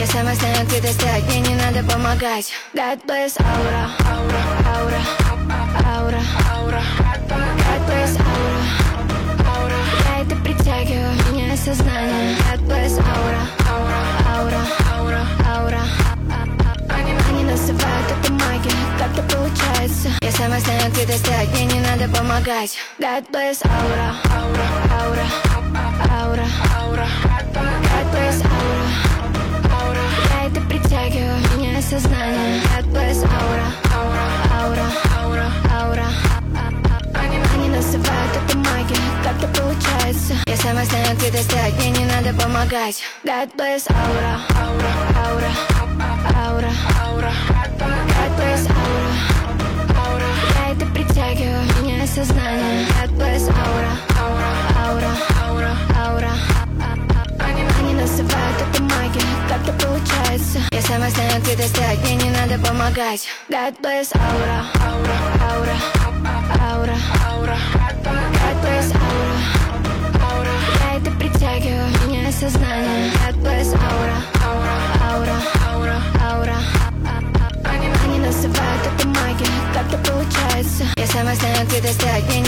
сама знаю, где достать, мне не надо помогать. God bless aura, aura, aura, aura, aura. God bless aura, aura. Я это притягиваю, меняю сознание. God bless aura, aura, aura, aura, aura. Они называют это магией, как-то получается. Я сама знаю, где достать, мне не надо помогать. God bless aura, aura, aura, aura, aura. God bless aura, aura. Я это притягиваю, меняю сознание. God bless aura, aura, aura, aura, aura. Они называют это магией, как-то получается. Я сама знаю, где достать, мне не надо помогать. God bless aura, aura, aura, aura, aura. God bless aura, aura. Я это притягиваю, меняю сознание. God bless aura, aura, aura, aura, aura. Они называют это магией, как-то получается. Я сама знаю, где достать, мне не надо помогать. God bless aura, aura, aura, aura, aura. God bless aura, aura. Я это притягиваю, меняю сознание. God bless aura, aura, aura, aura, aura. Они называют это магией, как-то получается. Я сама знаю, где достать, мне